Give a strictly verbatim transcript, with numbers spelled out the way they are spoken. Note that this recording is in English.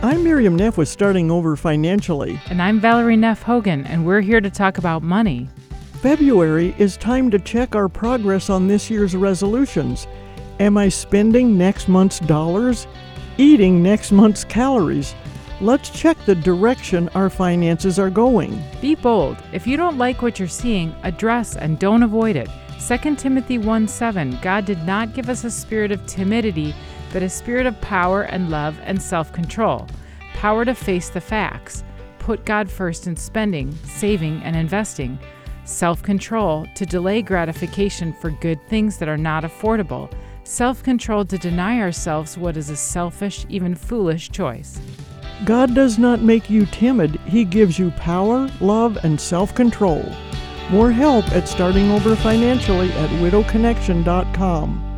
I'm Miriam Neff with Starting Over Financially. And I'm Valerie Neff Hogan, and we're here to talk about money. February is time to check our progress on this year's resolutions. Am I spending next month's dollars? Eating next month's calories? Let's check the direction our finances are going. Be bold. If you don't like what you're seeing, address and don't avoid it. Second Timothy one seven, God did not give us a spirit of timidity, but a spirit of power and love and self-control. Power to face the facts. Put God first in spending, saving, and investing. Self-control to delay gratification for good things that are not affordable. Self-control to deny ourselves what is a selfish, even foolish choice. God does not make you timid. He gives you power, love, and self-control. More help at Starting Over Financially at widow connection dot com.